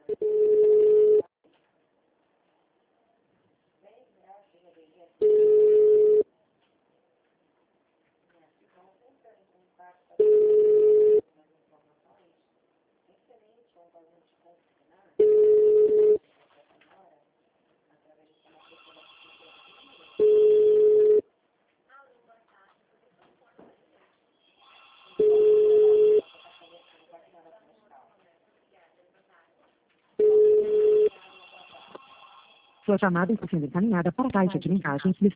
Sua chamada está sendo encaminhada para a caixa de mensagens.